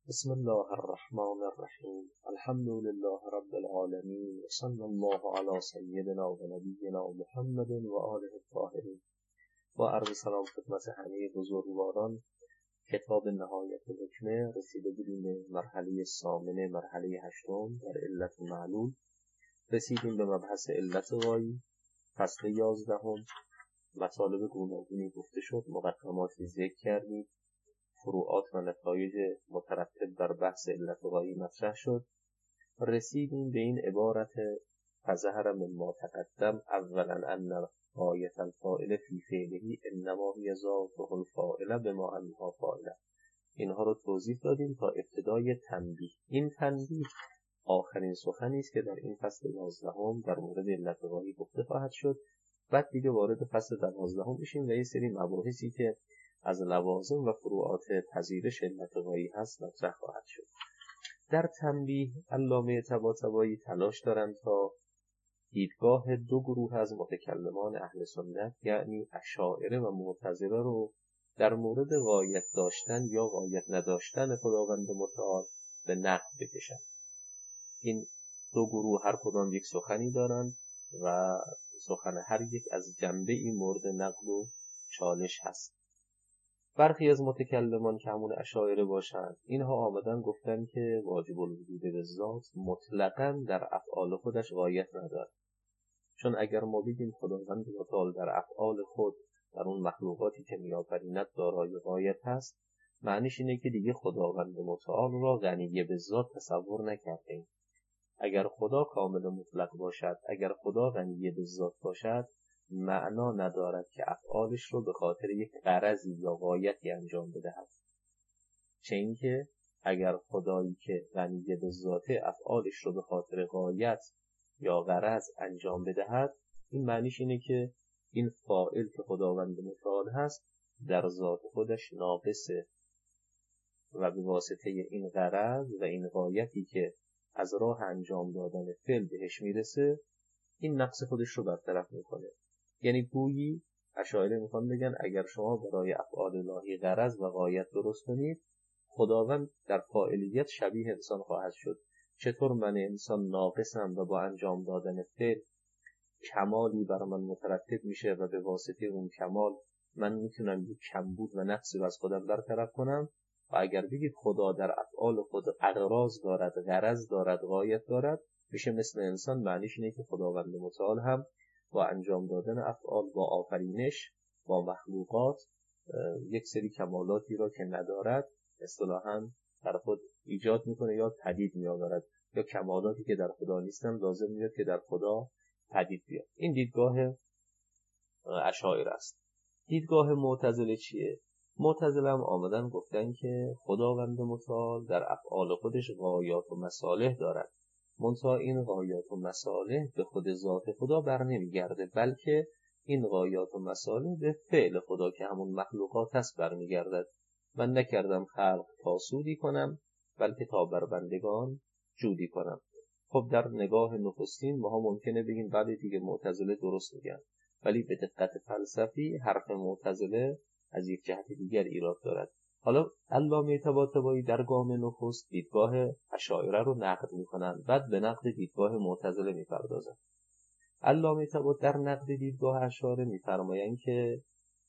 بسم الله الرحمن الرحیم. الحمد لله رب العالمین و صلی الله علی سیدنا و نبینا محمد و آله الطاهرین. با عرض سلام خدمت همه بزرگواران. کتاب نهایت الحکمه رسیده بودیم به مرحله ثامنه، مرحله هشتم در علت معلول. رسیدیم به مبحث علت غایی، فصل 11. مطالب گوناگونی گفته شد، مقدماتی ذکر کردیم، فروعات و نتایج مترتب بر بحث علت غایی مطرح شد. رسیدیم به این عبارت فظهر مما تقدم اولا ان غایة الفاعل فی فعله انما هی ذاته الفاعل بما انها فاعله. اینها رو توضیح دادیم تا ابتدای تنبیه. این تنبیه آخرین سخنی است که در این فصل 11 در مورد علت غایی گفته خواهد شد. بعد دیگه وارد فصل 12 میشیم و یه سری مباحثی که از لوازم و فروعات پذیرش علت غایی هست مطرح خواهد شد. در تنبیه علامه طباطبایی تلاش دارند تا دیدگاه دو گروه از متکلمان اهل سنت یعنی اشاعره و معتزله رو در مورد غایت داشتن یا غایت نداشتن خداوند متعال به نقد بکشند. این دو گروه هر کدام یک سخنی دارند و سخن هر یک از جنبه این مورد نقد و چالش هست. برخی از متکلمان که همون اشاعره باشند، اینها آمدن گفتن که واجب الوجود به ذات مطلقاً در افعال خودش غایت ندارد. چون اگر ما بگیم خداوند متعال در افعال خود، در اون مخلوقاتی که میآفریند دارای غایت هست، معنیش اینه که دیگه خداوند متعال را غنی به ذات تصور نکردیم. اگر خدا کامل مطلق باشد، اگر خدا غنی به ذات باشد، معنا ندارد که افعالش رو به خاطر یک غرضی یا غایتی انجام بدهد. چه اینکه اگر خدایی که غنی به ذاته افعالش رو به خاطر غایت یا غرض انجام بدهد، این معنیش اینه که این فاعل که خداوند متعال هست در ذات خودش ناقصه و به واسطه این غرض و این غایتی که از راه انجام دادن فعل بهش میرسه، این نقص خودش رو برطرف میکنه. یعنی گویی اشاعره میخوان بگن اگر شما برای افعال الهی غرض و غایت درست کنید، خداوند در فاعلیت شبیه انسان خواهد شد. چطور من انسان ناقصم و با انجام دادن فعل کمالی بر من مترتب میشه و به واسطه اون کمال من میتونم یک کمبود و نقصی رو از خودم برطرف کنم، و اگر بگید خدا در افعال خود اغراض دارد، غرض دارد، غایت دارد، میشه مثل انسان. معنیش اینه که خداوند متعال هم با انجام دادن افعال، با آفرینش، با مخلوقات یک سری کمالاتی را که ندارد اصطلاحاً در خود ایجاد میکنه یا پدید میآورد، یا کمالاتی که در خدا نیستن لازم میاد که در خدا پدید بیاد. این دیدگاه اشاعره است. دیدگاه معتزله چیه؟ معتزله هم آمدن گفتن که خداوند متعال در افعال خودش غایات و مصالح دارد، منتها این غایات و مصالح به خود ذات خدا بر نمیگرده، بلکه این غایات و مصالح به فعل خدا که همون مخلوقات هست برمیگردد. من نکردم خلق تا سودی کنم، بلکه تا بر بندگان جودی کنم. خب در نگاه نخستین ما ممکنه بگیم بله دیگه معتزله درست میگن، ولی به دقت فلسفی حرف معتزله از یک جهت دیگر ایراد دارد. حالا علامه طباطبایی در گام نخست دیدگاه اشاعره رو نقد میکنن، بعد به نقد دیدگاه معتزله میپردازن. علامه طباطبایی در نقد دیدگاه اشاعره میفرمایند که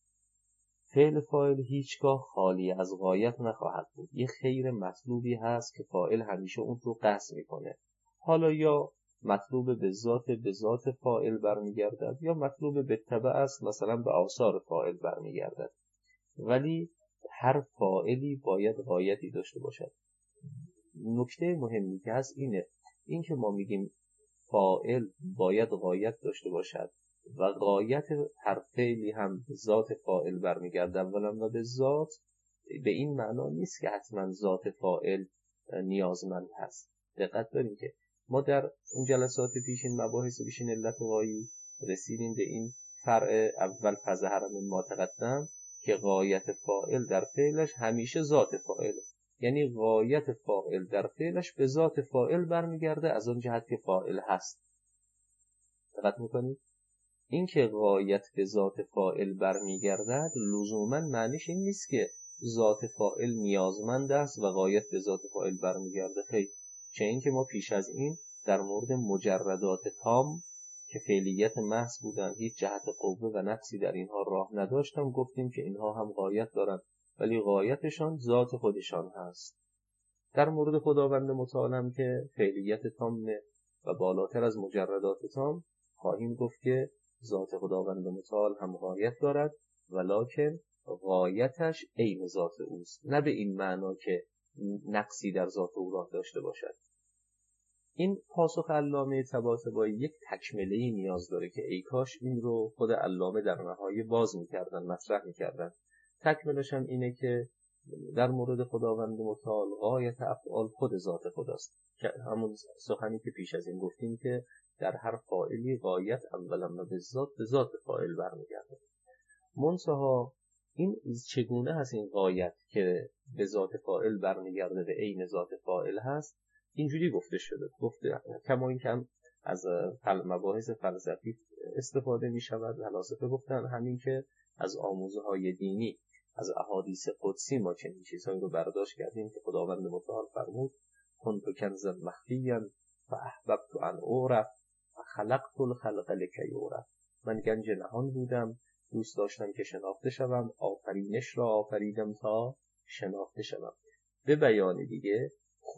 فعل فاعل هیچگاه خالی از غایت نخواهد بود. یه خیر مطلوبی هست که فاعل همیشه اون رو قصد میکنه. حالا یا مطلوب به ذات فاعل برمیگردد، یا مطلوب به تبع است، مثلا به آثار فاعل برمیگردد، ولی هر فاعلی باید غایتی داشته باشد. نکته مهمی که هست این که ما میگیم فاعل باید غایت داشته باشد و غایت هر فعلی هم ذات فاعل برمیگرده اولا و به ذات، به این معنا نیست که حتما ذات فاعل نیازمند هست. دقت داریم که ما در اون جلسات پیشین، مباحث پیشین علت غایی، رسیدیم به این فرع اول فظهر مما تقدم که غایت فاعل در فعلش همیشه ذات فاعل، یعنی غایت فاعل در فعلش به ذات فاعل برمیگرده از اون جهت که فاعل هست. دقت میکنید؟ این که غایت به ذات فاعل برمیگردد لزوما معنیش این نیست که ذات فاعل نیازمند است و غایت به ذات فاعل برمیگرده. خیر، چه اینکه ما پیش از این در مورد مجردات تام که فعلیت محض بودن، هیچ جهت قوه و نقصی در اینها راه نداشتم، گفتیم که اینها هم غایت دارند ولی غایتشان ذات خودشان هست. در مورد خداوند متعال که فعلیت تام و بالاتر از مجردات تام، خواهیم گفت که ذات خداوند متعال هم غایت دارد ولکن غایتش عین ذات اوست، نه به این معنا که نقصی در ذات او راه داشته باشد. این پاسخ علامه طباطبایی یک تکمله‌ای نیاز داره که ای کاش این رو خود علامه در نهایه باز می‌کردن، مطرح می‌کردن. تکملش هم اینه که در مورد خداوند متعال غایت افعال خود ذات خداست، که همون سخنی که پیش از این گفتیم که در هر فاعلی غایت اولا و به ذات فاعل برمیگرده. منتها این چگونه هست این غایت که به ذات فاعل برمیگرده و عین ذات فاعل هست؟ اینجوری گفته شده، کما این که از مباحث فلسفی استفاده می شود. فلاسفه گفتن همین که از آموزه های دینی، از احادیث قدسی ما چنین چیزهایی رو برداشت کردیم که خداوند متعال فرمود کنت کنزا مخفیا فاحببت ان اعرف فخلقت الخلق لکی اعرف. من گنج نهان بودم، دوست داشتم که شناخته شوم، آفرینش را آفریدم تا شناخته شوم. به بیان دیگه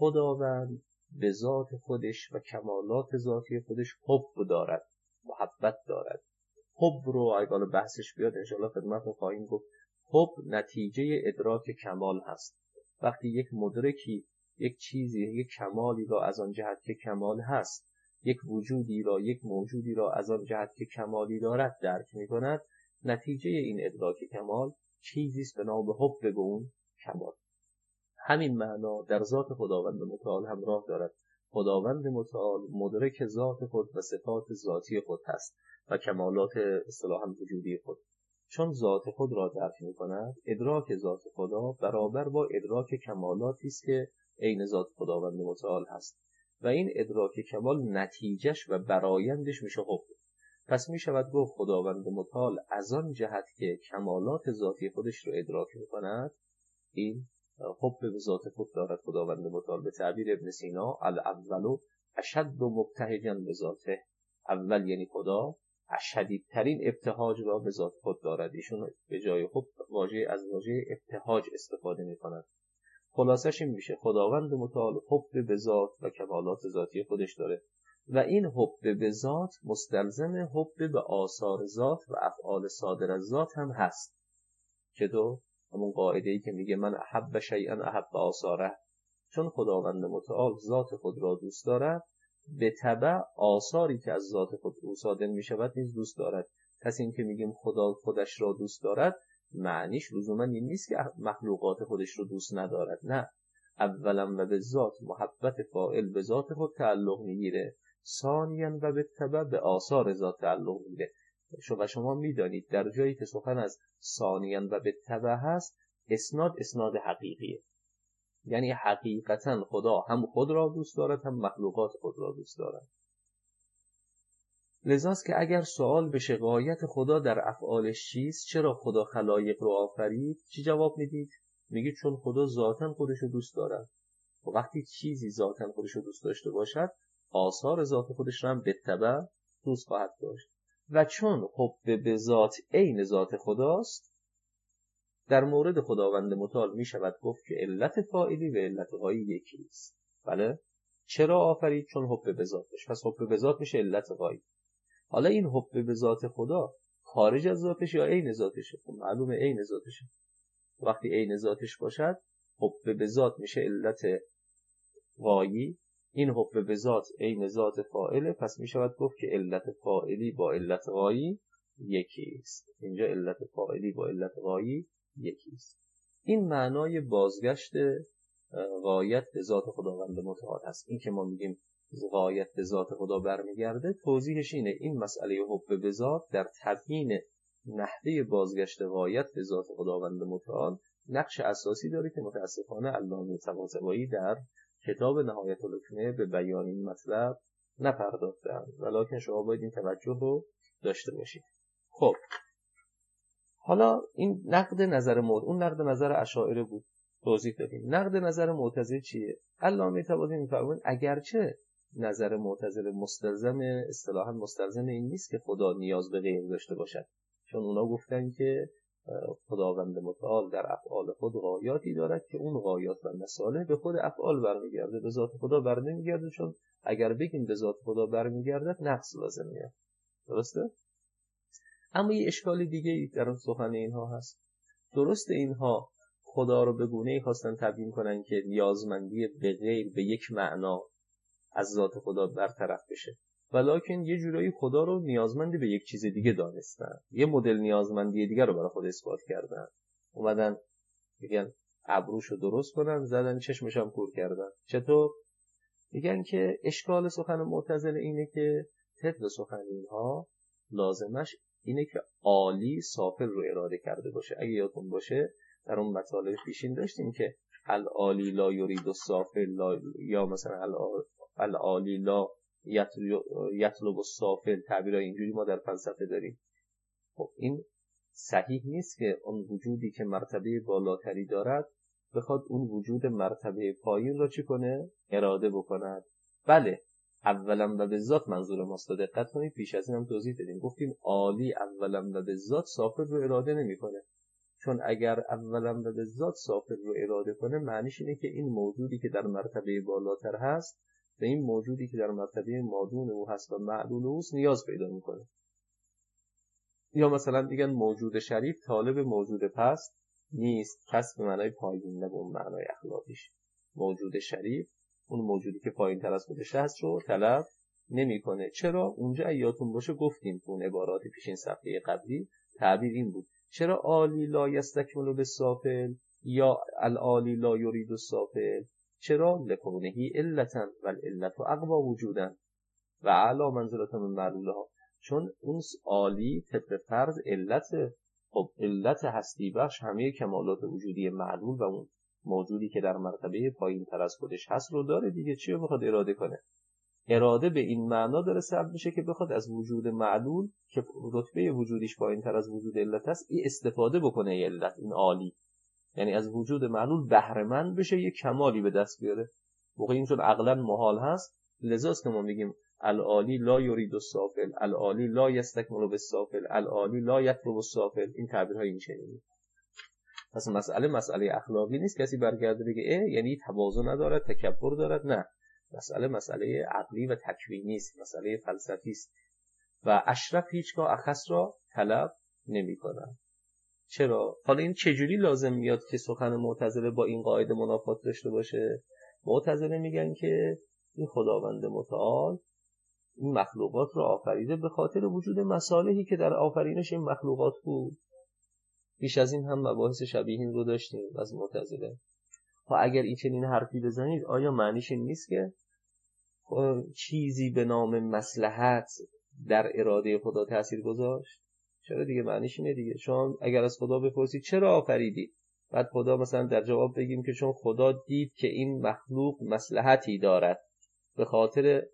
خداوند به ذات خودش و کمالات ذاتی خودش حب دارد، محبت دارد. حب رو اگر بحثش بیاد انشاءالله خدمتتون خواهیم گفت. حب نتیجه ادراک کمال هست. وقتی یک مدرکی یک چیزی، یک کمالی را از آن جهت که کمال هست، یک وجودی را، یک موجودی را از آن جهت که کمالی دارد درک می کند، نتیجه این ادراک کمال چیزی است به نام حب به اون کمال. همین معنا در ذات خداوند متعال هم راه دارد. خداوند متعال مدرک ذات خود و صفات ذاتی خود هست و کمالات اصطلاحاً وجودی خود. چون ذات خود را درک می کند، ادراک ذات خدا برابر با ادراک کمالاتی است که عین ذات خداوند متعال هست و این ادراک کمال نتیجهش و برآیندش میشه حب. پس می شود گفت خداوند متعال از آن جهت که کمالات ذاتی خودش رو ادراک می کند، این حب به ذات خود دارد. خداوند متعال به تعبیر ابن سینا الاول اشد مبتهجا به ذاته، اول یعنی خدا شدیدترین ابتهاج را به ذات خود دارد. ایشون به جای حب از واژه ابتهاج استفاده می کند. خلاصش این میشه خداوند متعال حب به ذات و کمالات ذاتی خودش داره و این حب به ذات مستلزم حب به آثار ذات و افعال صادر از ذات هم هست. چطور؟ همون قاعده‌ای که میگه من احب شیئا احب آثاره. چون خداوند متعال ذات خود را دوست دارد، به تبع آثاری که از ذات خود او صادر میشود نیز دوست دارد. پس این که میگیم خدا خودش را دوست دارد، معنیش لزوما این نیست که مخلوقات خودش رو دوست ندارد. نه، اولا و به ذات محبت فاعل به ذات خود تعلق میگیره، ثانیا و به تبع به آثار ذات تعلق میگیره. و شما میدانید در جایی که سخن از ثانیا و به تبع هست، اسناد حقیقیه. یعنی حقیقتا خدا هم خود را دوست دارد هم مخلوقات خود را دوست دارد. لذاست که اگر سوال بشه غایت خدا در افعالش چیست، چرا خدا خلایق رو آفرید، چی جواب میدید؟ میگید چون خدا ذاتاً خودش رو دوست دارد. و وقتی چیزی ذاتاً خودش رو دوست داشته باشد، آثار ذات خودش رو هم به تبع دوست خواهد داشت. و چون حب به ذات عین ذات خداست، در مورد خداوند متعال می شود گفت که علت فاعلی و علت غایی یکی است. بله؟ چرا آفرید؟ چون حب به ذاتش. پس حب به ذات میشه علت غایی. حالا این حب به ذات خدا خارج از ذاتش یا عین ذاتشه؟ خب معلومه عین ذاتشه. وقتی عین ذاتش باشد، حب به ذات میشه علت غایی. این حب به ذات عین ذات فاعله، پس می شود گفت که علت فاعلی با علت غایی یکی است. اینجا علت فاعلی با علت غایی یکی است. این معنای بازگشت غایت به ذات خداوند متعال است. این که ما میگیم غایت به ذات خدا برمیگرده، توضیحش اینه. این مسئله حب به ذات در تبیین نحوه بازگشت غایت به ذات خداوند متعال نقش اساسی داره که متاسفانه علامه طباطبایی در کتاب نهایت الحکمه به بیان این مطلب نپرداختند، ولکن شما باید این توجه رو داشته باشید. خب حالا این نقد نظر اون نقد نظر اشاعره بود، توضیح دادیم. نقد نظر معتزله چیه؟ علامه طباطبایی می‌فرمایند اگرچه نظر معتزله اصطلاحاً مستلزم این نیست که خدا نیاز به غیر داشته باشد، چون اونا گفتن که خداوند متعال در افعال خود غایاتی دارد که اون غایات و مصالح به خود افعال برمیگرده، به ذات خدا برنمیگرده، چون اگر بگیم به ذات خدا برمیگردد نقص لازم میاد. درسته؟ اما یه اشکال دیگه ای در اون سخن اینها هست. درسته اینها خدا رو به گونه‌ای خواستن تبیین کنن که نیازمندی به غیر به یک معنا از ذات خدا برطرف بشه، ولکن یه جورایی خدا رو نیازمندی به یک چیز دیگه دانستن، یه مدل نیازمندی دیگه رو برای خود اثبات کردن. اومدن میگن ابروشو درست کنن، زدن چشمش هم کور کردن. چطور؟ میگن که اشکال سخن معتزله اینه که طبق سخن اینها لازمش اینه که عالی سافل رو اراده کرده باشه. اگه یادتون باشه در اون مطالب پیشین داشتیم که العالی لا یرید السافل، یا مثلا العالی لا یطلب السافل، تعبیرای اینجوری ما در فلسفه داریم. خب این صحیح نیست که اون وجودی که مرتبه بالاتری دارد بخواد اون وجود مرتبه پایین را چی کنه؟ اراده بکند. بله، اولا و به ذات منظور ماست. دقت کنید پیش از این هم توضیح دادیم، گفتیم عالی اولا و به ذات سافل رو اراده نمیکنه، چون اگر اولا و به ذات سافل رو اراده کنه معنیش اینه که این موجودی که در مرتبه بالاتر هست به این موجودی که در مرتبه مادون او هست و معلول اوست نیاز پیدا میکنه. یا مثلا میگن موجود شریف طالب موجود پست نیست، پس به معنای پایین، نه به اون معنای اخلاقیش. موجود شریف اون موجودی که پایین تر از خودش هست رو طلب نمیکنه. چرا؟ اونجا یادتون باشه گفتیم تو اون عبارات پیشین صفحه قبلی تعبیر این بود: چرا عالی لا یستکمل بالسافل یا العالی لا یرید السافل؟ چرا؟ لکونهی علتا و العلت اقوا وجودا و اعلی منزلة من معلولها. چون اون عالی طبق فرض علت، خب علت هستی بخش همه کمالات وجودی معلول و اون موجودی که در مرتبه پایین تر از خودش هست رو داره دیگه. چی رو بخواد اراده کنه؟ اراده به این معنا داره سبب میشه که بخواد از وجود معلول که رتبه وجودیش پایین تر از وجود علت هست این استفاده بکنه. علت این عالی یعنی از وجود معلول بهره مند بشه، یک کمالی به دست بیاره. موقع این چون عقلا محال هست، لذاست که ما میگیم العالی لا یرید السافل، العالی لا یستکمل بالسافل، العالی لا یطلب السافل. این تعبیرهای این چنینی. پس مسئله اخلاقی نیست کسی برگرده بگه یعنی تواضع ندارد، تکبر دارد. نه، مسئله عقلی و تکوینی است، مسئله فلسفی است و اشرف هیچگاه اخص را طلب نمی‌کند. چرا؟ حالا این چجوری لازم میاد که سخن معتزله با این قاعده منافات داشته باشه؟ معتزله میگن که این خداوند متعال این مخلوقات را آفریده به خاطر وجود مصالحی که در آفرینش این مخلوقات بود. پیش از این هم مباحث شبیه این رو داشتیم از معتزله. ها اگر این چنین حرفی بزنید آیا معنیش این نیست که چیزی به نام مصلحت در اراده خدا تأثیر گذاشت؟ چرا دیگه؟ معنیش اینه دیگه. شما اگر از خدا بپرسید چرا آفریدی، بعد خدا مثلا در جواب بگیم که چون خدا دید که این مخلوق مصلحتی دارد، به خاطر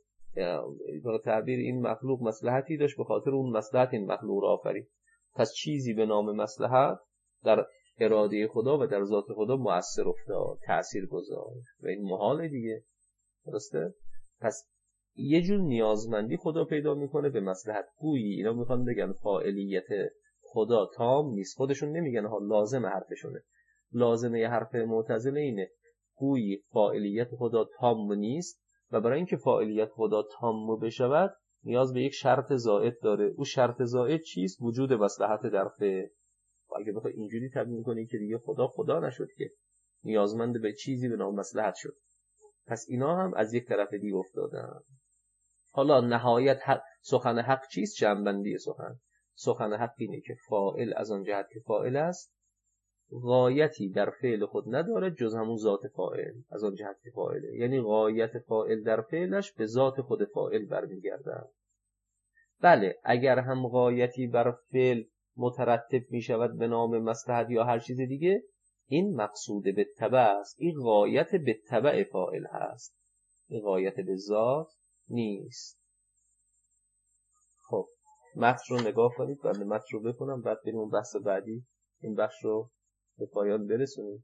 تعبیر این مخلوق مصلحتی داشت، به خاطر اون مصلحت این مخلوق را آفرید. پس چیزی به نام مصلحت در اراده خدا و در ذات خدا مؤثر افتاد، تأثیر گذاشت و این محاله دیگه. درسته؟ پس یه جور نیازمندی خدا پیدا میکنه به مصلحت. گویی اینا میخوان بگن فاعلیت خدا تام نیست. خودشون نمیگن ها، لازم حرفشونه. لازمه یه حرف معتزله اینه، گویی فاعلیت خدا تام نیست و برای اینکه فاعلیت خدا تام بشود نیاز به یک شرط زائد داره. او شرط زائد چیست؟ وجود مصلحت در فعل. اگه بخوای اینجوری تبیین کنی که دیگه خدا نشد که، نیازمند به چیزی به نام مصلحت شد. پس اینا هم از یک طرف دیگه افتادن. حالا نهایت سخن حق چیست؟ جنبندی سخن حق اینه که فاعل از آن جهت که فاعل است غایتی در فعل خود نداره جز همون ذات فاعل. از آن جهت که فاعله یعنی غایت فاعل در فعلش به ذات خود فاعل برمیگرده. بله، اگر هم غایتی بر فعل مترتب می شود به نام مصلحت یا هر چیز دیگه، این مقصود به تبع است. این غایت به تبع فاعل هست، این غایت به ذات نیست. خب متن رو نگاه کنید، بعد متن رو بخونم، بعد بریم اون بحث بعدی این بخش رو به پایان برسونیم.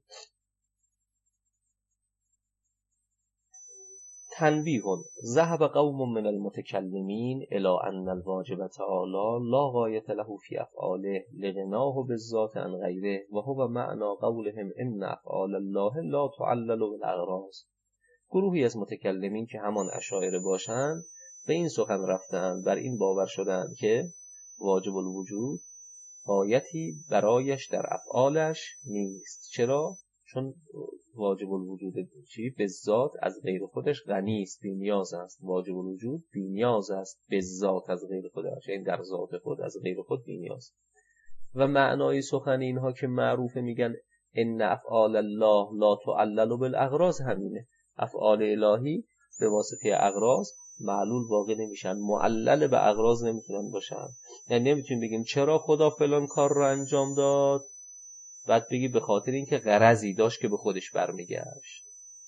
تنبیه: ذهب قوم من المتکلمین الی ان الواجب تعالی لا غایة له فی افعاله لغناه بالذات عن غیره و هو معنی قولهم ان افعال الله لا تعلل بالاغراض. گروهی از متکلمین که همان اشاعره باشند به این سخن رفتند، بر این باور شدند که واجب الوجود غایتی برایش در افعالش نیست. چرا؟ چون واجب الوجود به ذات از غیر خودش غنی است، بی نیاز است. واجب الوجود بی نیاز است به ذات از غیر خودش، یعنی در ذات خود از غیر خود بی نیاز. و معنای سخن اینها که معروفه میگن ان افعال الله لا تعلل بالاغراض همینه. افعال الهی به واسطه اغراض معلول واقع نمیشن، معلل به اغراض نمیتونن باشن. یعنی نمیتونیم بگیم چرا خدا فلان کار رو انجام داد بعد بگی به خاطر اینکه غرضی داشت که به خودش برمیگشت.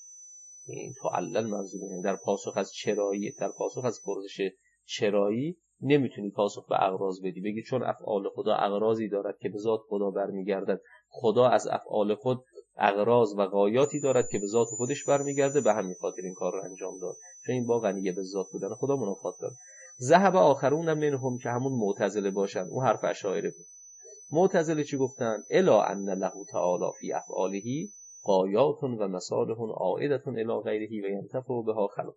این تعلل منظوره. در پاسخ از چرایی، در پاسخ از پرسش چرایی نمیتونی پاسخ به اغراض بدی، بگی چون افعال خدا اغراضی دارد که به ذات خدا برمیگردد، خدا از افعال خود اغراض و غایاتی دارد که به ذات خودش برمیگرده، به همین خاطر این کار رو انجام داد، چون این با غنیه به ذات بودن خدا منافات داره. ذهب آخرون منهم که همون معتزله باشن، اون حرف اشاعره بود. معتزله چی گفتن؟ الا ان له تعالی فی افعاله غایات و مصالح عائده الی غیره و ینتفع بها خلق.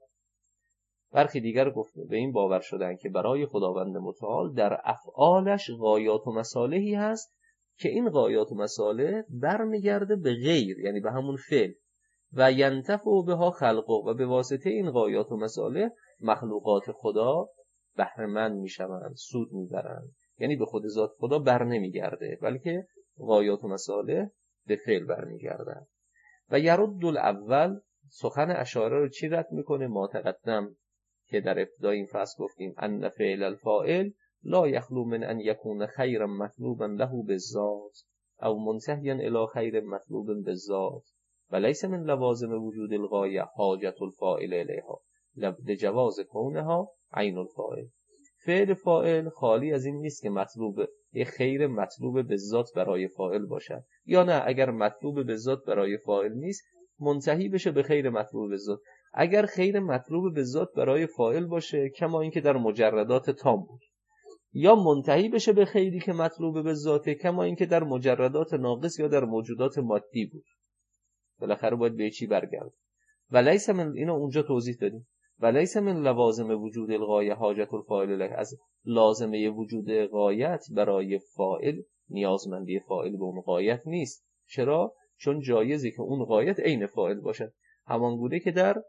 برخی دیگر گفت به این باور شدن که برای خداوند متعال در افعالش غایات و مصالحی هست که این غایات و مصالح برمیگرده به غیر، یعنی به همون فعل، و ینتفع بها خلقه، و به واسطه این غایات و مصالح مخلوقات خدا بهره مند میشوند، سود میبرند. یعنی به خود ذات خدا بر نمیگرده، بلکه غایات و مصالح به فعل برمیگردند. و یرد الاول، سخن اشاعره رو چی رد میکنه؟ ما تقدم که در ابتدای این فصل گفتیم ان فعل الفاعل لا یخلو من ان یکون خیرا مطلوبا له بالذات او منتهیا الی خیر مطلوب بالذات و لیس من لوازم وجود الغایه حاجت الفاعل الیها لجواز کونها عین الفاعل. فعل فاعل خالی از این نیست که مطلوب یک خیر مطلوب بالذات برای فاعل باشد، یا نه اگر مطلوب بالذات برای فاعل نیست منتهی بشه به خیر مطلوب بالذات. اگر خیر مطلوب بالذات برای فاعل باشه کما اینکه در مجردات تام بود، یا منتهی بشه به خیری که مطلوب بالذات کما اینکه در مجردات ناقص یا در موجودات مادی بود، بالاخره باید به چی برگرد. ولیس من، اینو اونجا توضیح دادیم، ولیس من لوازم وجود الغایه حاجت الفاعل له، از لازمه وجود غایت برای فاعل نیازمندی فاعل به اون غایت نیست. چرا؟ چون جایزی که اون غایت عین فاعل باشد، همان گونه که در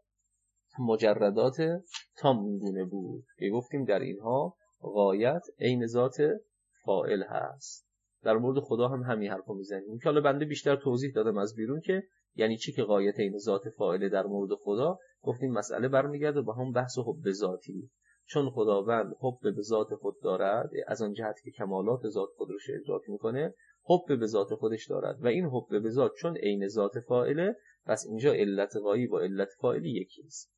مجردات تام میگونه بود که گفتیم در اینها غایت عین ذات فاعل هست. در مورد خدا هم همین حرفو میزنیم که حالا بنده بیشتر توضیح دادم از بیرون که یعنی چی که غایت عین ذات فاعل در مورد خدا. گفتیم مسئله برمیگرده به هم بحث حب ذاتی، چون خداوند حب به ذات خود دارد، از آن جهت که کمالات ذات خودش رو ادراک میکنه حب به ذات خودش دارد و این حب به ذات چون عین ذات فاعله، پس اینجا علت غایی با علت فاعلی یکی است.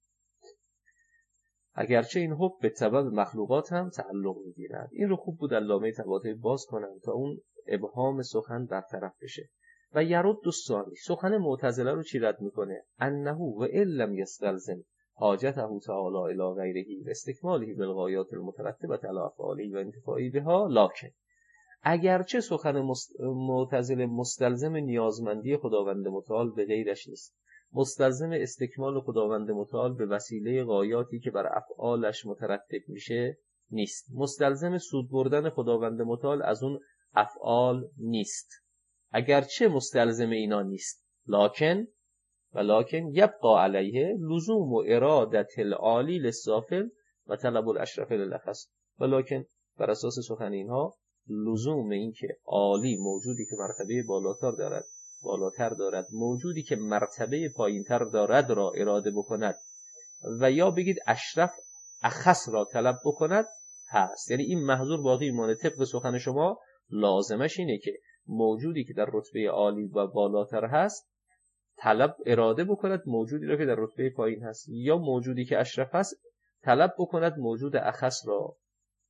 اگرچه این حب به سبب مخلوقات هم تعلق میگیرد. این رو خوب بود علامه طباطبایی باز کنن تا اون ابهام سخن برطرف بشه. و یرد الثانی، سخن معتزله رو چی رد میکنه؟ انه و ان لم یستلزم حاجته تعالی الی غیره و استکماله بالغایات المترتبه علی افعاله و انتفاعی بها، لکن اگرچه سخن معتزله مستلزم نیازمندی خداوند متعال به غیرش نیست، مستلزم استکمال خداوند متعال به وسیله غایاتی که بر افعالش مترتب میشه نیست، مستلزم سود بردن خداوند متعال از اون افعال نیست، اگرچه مستلزم اینا نیست، لکن یبقى علیه لزوم و ارادت العالی للسافل و طلب الاشرف للأخص. ولکن بر اساس سخن اینها لزوم این که عالی موجودی که مرتبه بالاتر دارد موجودی که مرتبه پایینتر دارد را اراده بکند و یا بگید اشرف اخص را طلب بکند هست. یعنی این محظور باقی مانه. طبق سخن شما لازمش اینه که موجودی که در رتبه عالی و بالاتر هست طلب اراده بکند موجودی را که در رتبه پایین هست، یا موجودی که اشرف هست طلب بکند موجود اخص را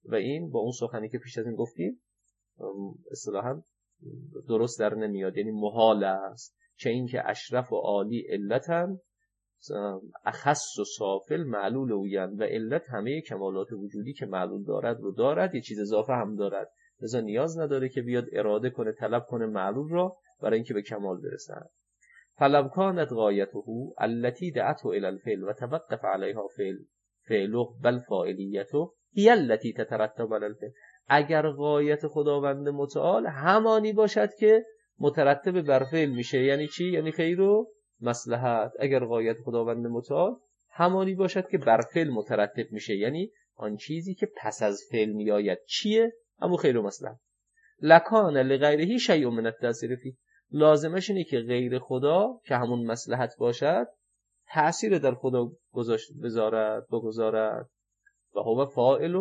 و این با اون سخنی که پیش از این گفتیم اصطلاحاً درست در نمیاد، یعنی محال است. چه این که اشرف و عالی علتن، اخص و سافل معلول اوین، و علت همه کمالات وجودی که معلول دارد رو دارد، یه چیز اضافه هم دارد، لذا نیاز نداره که بیاد اراده کنه، طلب کنه معلول را برای اینکه به کمال برسه. فلو کانت غایته التي دعته الى الفعل و توقف علیها فعله بل فاعلیته هی التي تترتب علی الفعل. اگر غایت خداوند متعال همانی باشد که مترتب بر فعل میشه، یعنی چی؟ یعنی خیر و مصلحت. اگر غایت خداوند متعال همانی باشد که بر فعل مترتب میشه، یعنی آن چیزی که پس از فعل میآید چیه؟ همون خیر و مصلحت. لکان لغیره شیء من التأثیر فیه، لازمش اینه که غیر خدا که همون مصلحت باشد تأثیر در خدا بگذارد. و هو فاعل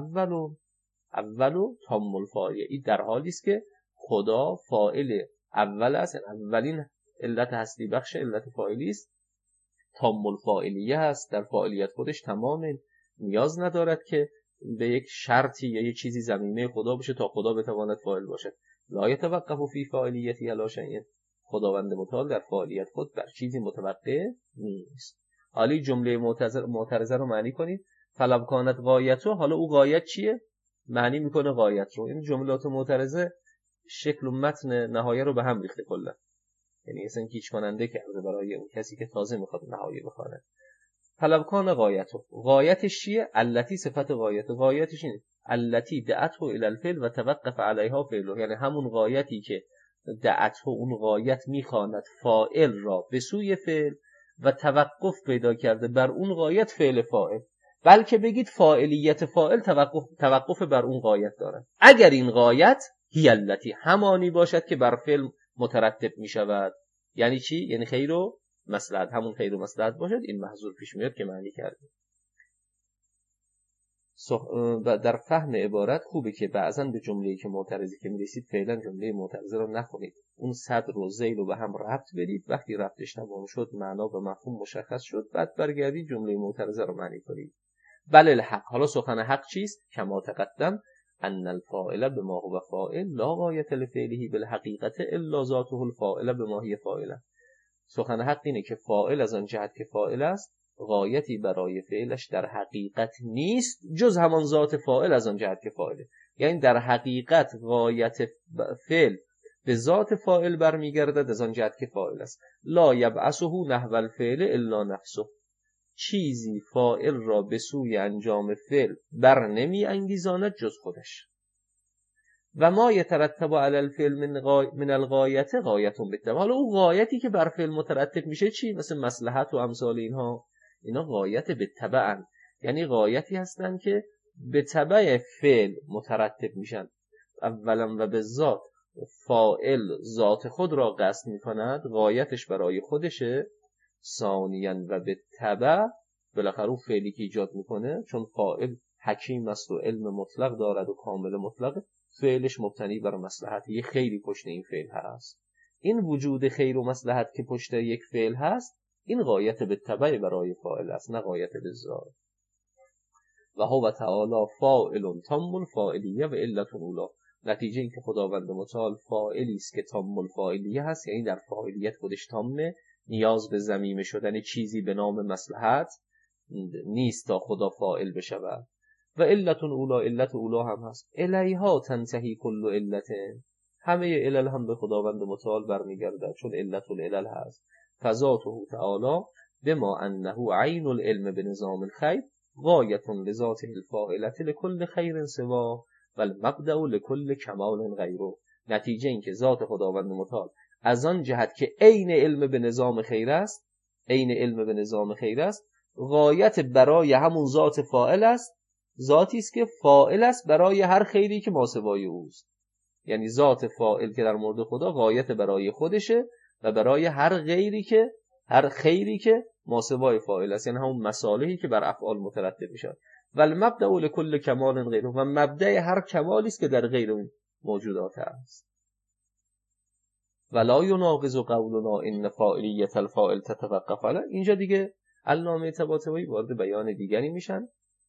اولو تام الفاعل، این در حالی است که خدا فاعل اول است، اولین علت هستی بخش علت فاعلی است، تام الفاعلیه هست، در فاعلیت خودش تمامه، نیاز ندارد که به یک شرطی یا یک چیزی ضمیمه خدا بشه تا خدا بتواند فاعل باشد. لا یتوقف فی فاعلیتی علی شیء، خداوند متعال در فاعلیت خود بر چیزی متوقف نیست. حالا جمله معترضه رو معنی کنید. فلو کانت غایته، حالا او غایت چیه؟ معنی میکنه غایت رو. این جملات معترضه شکل و متن نهایه رو به هم ریخته کلا، یعنی اصلا گیج کننده کرده برای اون کسی که تازه میخواد نهایه بخونه. فلو کان غایته، غایتش چیه؟ التی صفت غایتش اینه التی دعته الی الفعل و توقف علیها فعله، یعنی همون غایتی که دعته، اون غایت میخواند فاعل را به سوی فعل و توقف پیدا کرده بر اون غایت فعل فاعل، بلکه بگید فاعلیت فاعل توقف بر اون غایت دارد. اگر این غایت هی التی همانی باشد که بر فعل مترتب می شود، یعنی چی؟ یعنی خیر و مصلحت، همون خیر و مصلحت باشد، این محذور پیش میاد که معنی کردیم. و در فهم عبارت خوبه که بعضن به جمله‌ای که معترضی که میرسید فعلا جمله معترضه رو نخونید، اون صدر و ذیل رو به هم ربط بدید، وقتی ربطش تمام شد معنا و مفهوم مشخص شد، بعد برگردید جمله معترضه رو معنی کنید. بل الحق، حالا سخن حق چیست؟ کما تقدم ان الفاعل بما هو فاعل لا غایت لفعله بالحقیقت الا ذاته الفاعل بما هی فاعل. سخن حق اینه که فاعل از آن جهت که فاعل است غایتی برای فعلش در حقیقت نیست جز همان ذات فاعل از آن جهت که فاعله، یعنی در حقیقت غایت فعل به ذات فاعل برمیگردد از آن جهت که فاعل است. لا یبعثه نحو الفعل الا نفسه، چیزی فاعل را به سوی انجام فعل بر نمی انگیزاند جز خودش. و ما یترتب علی الفعل من الغایت غایت بالتبع، حالا اون غایتی که بر فعل مترتب میشه چی؟ مثل مصلحت و امثال اینها، اینا غایت بالتبع، یعنی غایتی هستن که به تبع فعل مترتب میشن. اولا و به ذات فاعل ذات خود را قصد میکند، غایتش برای خودشه. ثانیاً و به تبع بالاخره اون فعلی که ایجاد میکنه، چون فاعل حکیم است و علم مطلق دارد و کامل مطلق، فعلش مبتنی بر مصلحت، یه خیری پشت این فعل هست. این وجود خیر و مصلحت که پشت یک فعل هست، این غایت به تبع برای فاعل است، نه غایت به ذات. و هو تعالی فاعل تام الفاعلیه و علت اولا، نتیجه این که خداوند متعال فاعلی است که تام الفاعلیه هست، یعنی در فاعلیت خودش تامه، نیاز به ضمیمه شدن چیزی به نام مصلحت نیست تا خدا فاعل بشود. و علت اولا، علت اولا هم هست. الیها تنتهی کل علت، همه علل هم به خداوند متعال برمیگردد چون علت العلل هست. فذاته تعالی بما انه عین العلم بنظام الخیر غایت لذاته الفاعلة لكل خیر سوا و المبدأ لكل کمال غیره. نتیجه این که ذات خداوند متعال از آن جهت که عین علم به نظام خیر است، عین علم به نظام خیر است، غایت برای همون ذات فاعل است، ذاتی است که فاعل است برای هر خیری که ماسوای اوست. یعنی ذات فاعل که در مورد خدا غایت برای خودشه و برای هر خیری که ماسوای فاعل است، یعنی همون مصالحی که بر افعال مترتب میشن. و المبدأ لكل کمال غیره، و مبدأ هر کمالی است که در غیر اون موجودات است. ولا يناقض قولنا ان فاعلیت الفاعل تتوقف علی. اینجا دیگه علامه طباطبایی وارد بیان دیگری میشن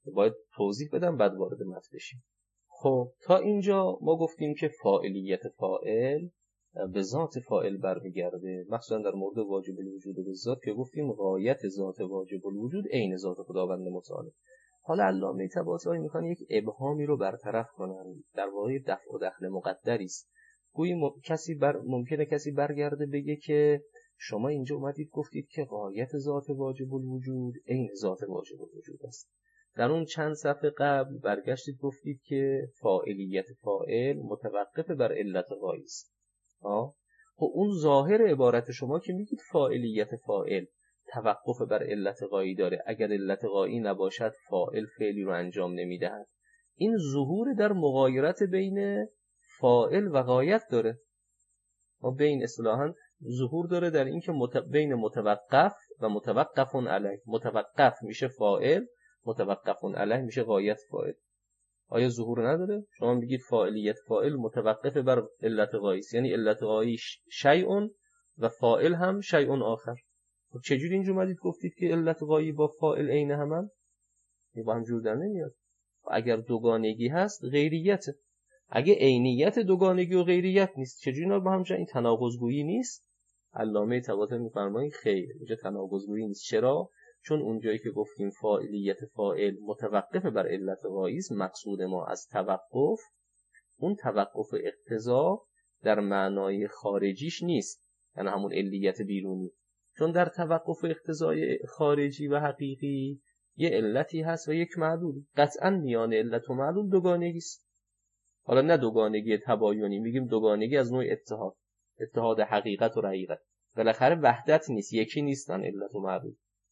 باید توضیح بدم بعد وارد متن بشیم. خب تا اینجا ما گفتیم که فاعلیت فاعل به ذات فاعل برمیگرده، مخصوصا در مورد واجب الوجود به ذات که گفتیم غایت ذات واجب الوجود عین ذات خداوند متعال. حالا علامه طباطبایی میخوان یک ابهامی رو برطرف کنن، در واقع دفع و دخل مقدری است. گویی ممکنه کسی برگرده بگه که شما اینجا اومدید گفتید که غایت ذات واجب الوجود عین ذات واجب الوجود است. در اون چند صفحه قبل برگشتید گفتید که فاعلیت فاعل متوقف بر علت غایی است. خب اون ظاهر عبارت شما که میگید فاعلیت فاعل توقف بر علت غایی داره، اگر علت غایی نباشد فاعل فعلی رو انجام نمیدهد. این ظهور در مغایرت بین فاعل و غایت داره، بین اصطلاحاً ظهور داره در این که بین متوقف و متوقف علیه. متوقف میشه فاعل، متوقف علیه میشه غایت فاعل. آیا ظهور نداره؟ شما میگید فاعلیت فاعل متوقف بر علت غایی است، یعنی علت غایی شیء و فاعل هم شیء آخر. خب چجوری اینجا اومدید گفتید که علت غایی با فاعل عین همن؟ با هم جور در نمیاد. اگر دوگانگی هست غیریته، اگه عینیت دوگانگی و غیریت نیست چجوری اینا با هم جا این تناقض‌گویی نیست؟ علامه طباطبایی می‌فرمایند خیر، اینجا تناقض‌گویی نیست. چرا؟ چون اونجایی که گفتیم فاعلیت فاعل متوقف بر علت غایی است، مقصود ما از توقف اون توقف اقتضا در معنای خارجیش نیست، یعنی همون علیت بیرونی. چون در توقف اقتضای خارجی و حقیقی یه علتی هست و یک معلول. قطعا میان علت و معلول دوگانگی است. حالا نه دوگانگی تباینی، میگیم دوگانگی از نوع اتحاد حقیقت و رقیقت. بالاخره وحدت نیست، یکی نیستن علت و معلول.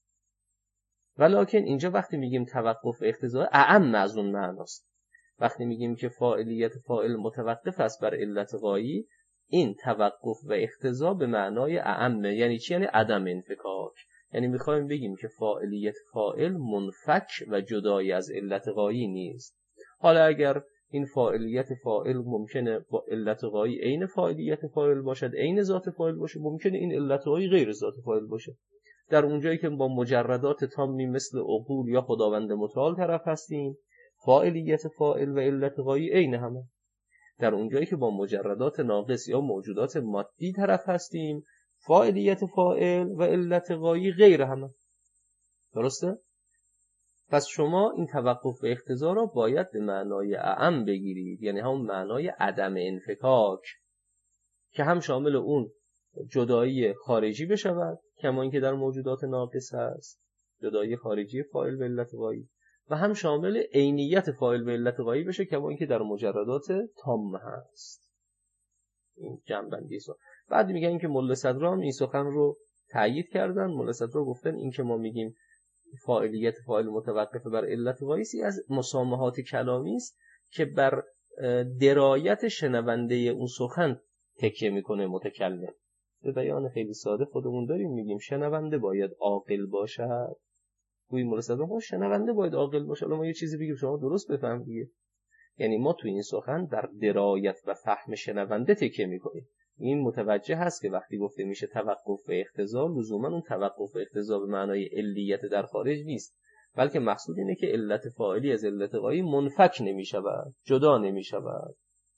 ولکن اینجا وقتی میگیم توقف اقتضا اعم از اون معناست. وقتی میگیم که فاعلیت فاعل متوقف است بر علت غایی، این توقف و اقتضا به معنای اعمه. یعنی چی؟ یعنی عدم انفکاک. یعنی میخوایم بگیم که فاعلیت فاعل منفک و جدای از علت غایی نیست. حالا اگر این فاعلیت فاعل ممکنه با علت غایی عین فاعلیت فاعل باشد، عین ذات فاعل باشه، ممکنه این علت غایی غیر ذات فاعل باشه. در اونجایی که با مجردات تامی مثل عقول یا خداوند متعال طرف هستیم، فاعلیت فاعل و علت غایی عین همه. در اونجایی که با مجردات ناقص یا موجودات مادی طرف هستیم، فاعلیت فاعل و علت غایی غیر همه. درسته؟ پس شما این توقف و اقتضا را باید به معنای اعم بگیرید، یعنی همون معنای عدم انفکاک که هم شامل اون جدایی خارجی بشود کما اینکه در موجودات ناقص هست، جدایی خارجی فاعل و علت غایی، و هم شامل عینیت فاعل و علت غایی بشه کما اینکه در مجردات تام هست. این جمع‌بندی است. بعد میگن این که ملا صدرام این سخن رو تایید کردن. ملا صدرام گفتن این که ما میگیم فاعلیت فاعل متوقف بر علت غایی از مسامحات کلامی است که بر درایت شنونده اون سخن تکیه میکنه متکلم. به بیان خیلی ساده خودمون داریم میگیم شنونده باید عاقل باشد. گویی ملا صدرام شنونده باید عاقل باشه. الان ما یه چیزی بگیم شما درست بفهم دیگه. یعنی ما تو این سخن در درایت و فهم شنونده تکیه میکنیم. این متوجه هست که وقتی گفته میشه توقف و اقتضا، لزوما اون توقف و اقتضا به معنای علیت در خارج نیست، بلکه مقصود اینه که علت فاعلی از علت غایی منفک نمیشود، جدا نمیشود.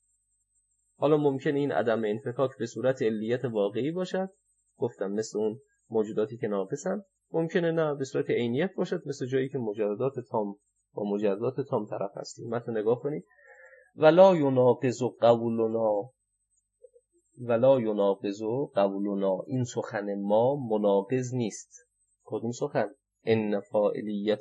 حالا ممکنه این عدم انفکاک به صورت علیت واقعی باشد، گفتم مثل اون موجوداتی که ناقصن، ممکنه نه به صورت عینیت باشد، مثل جایی که مجردات تام با مجردات تام طرف هستیم. متن نگاه کنید. ولا یناقض قولنا، این سخن ما مناقض نیست. کدوم سخن؟ ان فاعلیت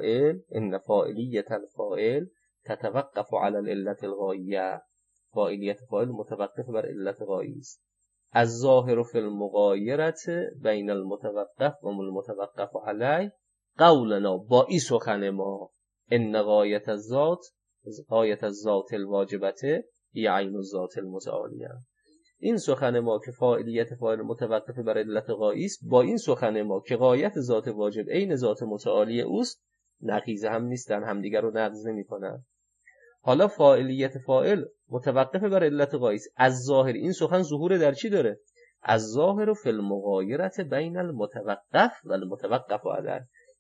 الفاعل تتوقف علی العلت الغایه. فاعلیت فاعل متوقف بر علت غایی است. الظاهر فی المغایرت بین المتوقف و المتوقف علیه قولنا، با این سخن ما ان غایت الذات الواجبته هی عین الذات المتعالیه. این سخن ما که فاعلیت فاعل متوقف بر علت غایی است، با این سخن ما که غایت ذات واجب عین ذات متعالی اوست نقیض هم نیستن، همدیگر رو نقض نمی‌کنن. حالا فاعلیت فاعل متوقف بر علت غایی است. از ظاهر این سخن ظهور در چی داره؟ از ظاهر فی المغایرت بین المتوقف و المتوقف علیه.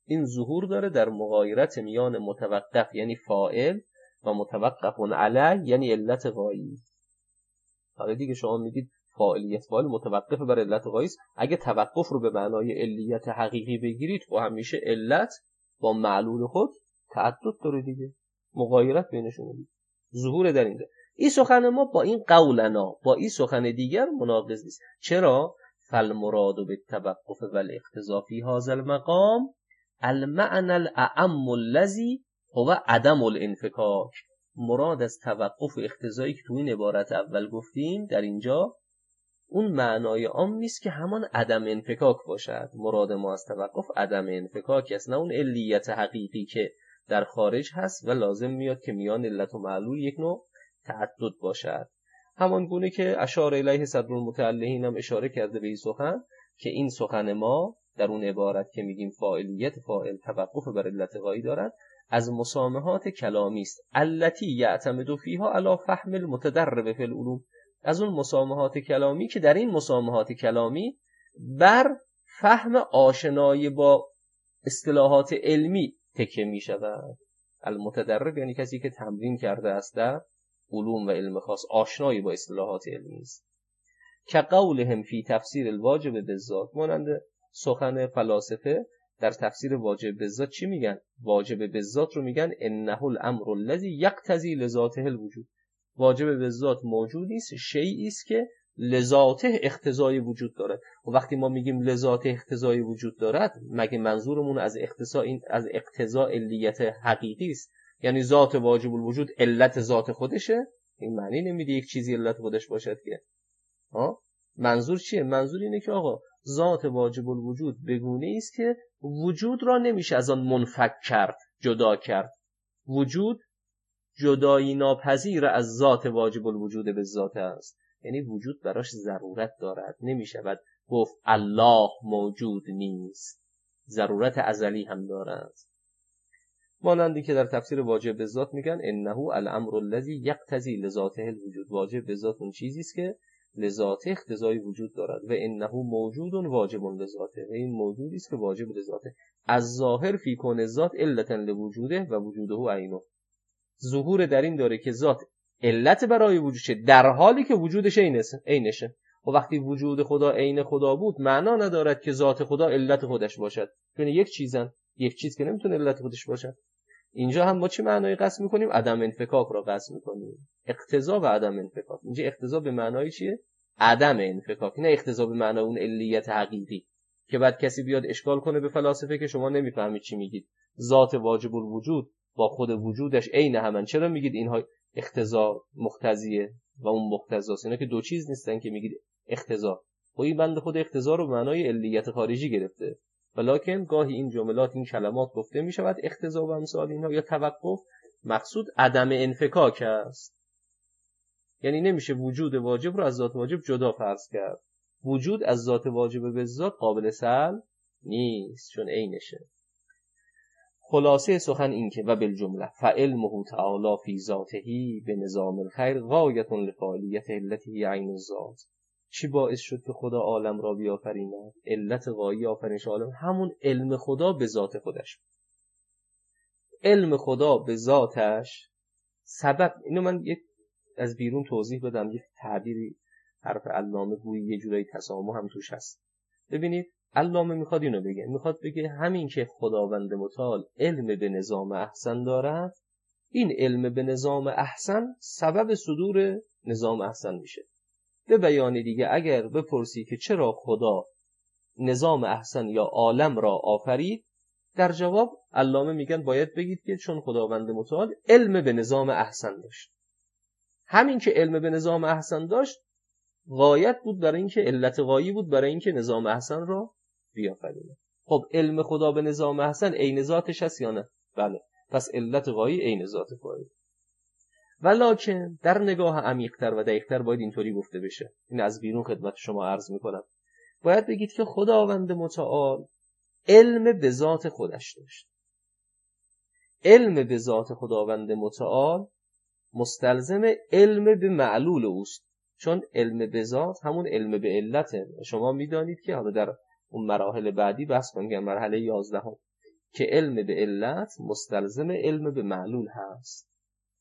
این ظهور داره در مغایرت میان متوقف یعنی فاعل و متوقف علی یعنی علت غایی. حالا دیگه شما میگید فاعلیت فاعل متوقف بر علت غایی است. اگه توقف رو به معنای علیت حقیقی بگیرید خب همیشه علت با معلول خود تعدد داره دیگه، مغایرت بینشون دیگه. ظهور در اینجا این سخن ما با این قولنا با این سخن دیگر مناقض نیست. چرا؟ فالمراد بالتوقف والاقتضاء فی هذا المقام المعنى الاعم الذي هو عدم الانفکاک. مراد از توقف و اقتضایی که تو این عبارت اول گفتیم در اینجا اون معنای عام نیست که همان عدم انفکاک باشد. مراد ما از توقف عدم انفکاک است، نه اون علیت حقیقی که در خارج هست و لازم میاد که میان علت و معلول یک نوع تعدد باشد. همان گونه که اشاره الیه صدر المتعلهین هم اشاره کرده به این سخن که این سخن ما در اون عبارت که میگیم فاعلیت فاعل توقف بر علت غایی دارد از مسامحات کلامی است التی یعتمد فیها علی فهم المتدرب فی العلوم، از اون مسامحات کلامی که در این مسامحات کلامی بر فهم آشنایی با اصطلاحات علمی تکیه می شود. المتدرب یعنی کسی که تمرین کرده است در علوم و علم خاص، آشنایی با اصطلاحات علمی است. که قولهم فی تفسیر الواجب بالذات، مانند سخن فلاسفه در تفسیر واجب بالذات چی میگن؟ واجب بالذات رو میگن انه الامر الذی یقتضی لذاته الوجود. واجب بالذات موجودی است، شیئی است که لذاته اقتضای وجود دارد. و وقتی ما میگیم لذاته اقتضای وجود دارد، مگه منظورمون از اقتضا علیت حقیقی است؟ یعنی ذات واجب الوجود علت ذات خودشه؟ این معنی نمیده یک چیزی علت خودش باشد که. منظور چیه؟ منظور اینه که آقا ذات واجب الوجود بگونه است که وجود را نمیشه از آن منفک کرد، جدا کرد. وجود جدایی ناپذیر از ذات واجب الوجود به ذات است، یعنی وجود براش ضرورت دارد، نمیشود گفت الله موجود نیست، ضرورت ازلی هم دارد. مانندی که در تفسیر واجب به ذات میگن انه الامر الذی یقتضی لذاته الوجود، واجب به ذات اون چیزی است که لذاته اقتضای وجود دارد و انه موجود واجب لذاته، و این موجودی است که واجب لذاته. از ظاهر فی کون ذات علتا لوجوده و وجوده عینه، ظهور در این داره که ذات علت برای وجودشه در حالی که وجودش عینشه. و وقتی وجود خدا عین خدا بود معنا ندارد که ذات خدا علت خودش باشد، چون یک چیزن، یک چیز که نمیتونه علت خودش باشد. اینجا هم ما چی معنای قصد میکنیم؟ عدم انفکاک را قصد میکنیم، اقتضا و عدم انفکاک. اینجا اقتضا به معنای چیه؟ عدم انفکاک، نه اقتضا به معنای اون علیت حقیقی که بعد کسی بیاد اشکال کنه به فلاسفه که شما نمیفهمید چی میگید، ذات واجب الوجود با خود وجودش عین همن، چرا میگید اینها اقتضا مقتضیه و اون مقتضاست؟ اینا که دو چیز نیستن که میگید اقتضا. خب این بنده خود اقتضا رو به معنای علیت خارجی گرفته، ولکن گاهی این جملات، این کلمات گفته میشود اقتضا و امثال اینها یا توقف، مقصود عدم انفکاک است. یعنی نمیشه وجود واجب رو از ذات واجب جدا فرض کرد. وجود از ذات واجب به ذات قابل سلب نیست چون عینشه. خلاصه سخن این که و بالجمله فعلمه تعالی فی ذاته به نظام الخیر غایت لفاعلیت علته عین الذات. چی باعث شد که خدا عالم را بیافریند؟ علت غایی آفرینش عالم همون علم خدا به ذات خودش. علم خدا به ذاتش سبب، اینو من یک از بیرون توضیح بدم، یک تعبیری حرف علامه گویی یه جورایی تسامح هم توش هست. ببینید علامه میخواد اینو بگه، میخواد بگه همین که خداوند متعال علم به نظام احسن دارد، این علم به نظام احسن سبب صدور نظام احسن میشه. به بیان دیگه اگر بپرسی که چرا خدا نظام احسن یا عالم را آفرید، در جواب علامه میگن باید بگید که چون خداوند متعال علم به نظام احسن داشت. همین که علم به نظام احسن داشت غایت بود برای اینکه علت غایی بود برای اینکه نظام احسن را بیافرینه. خب علم خدا به نظام احسن عین ذاتش هست یا نه؟ بله. پس علت غایی عین ذات فاعل. ولکن در نگاه عمیق‌تر و دقیق‌تر باید اینطوری گفته بشه. این از بیرون خدمت شما عرض میکنم. باید بگید که خداوند متعال علم به ذات خودش داشت. علم به ذات خداوند متعال مستلزم علم به معلول اوست، چون علم به ذات همون علم به علته. شما میدانید که حالا در اون مراحل بعدی بحث کنیم، مرحله 11 که علم به علت مستلزم علم به معلول هست.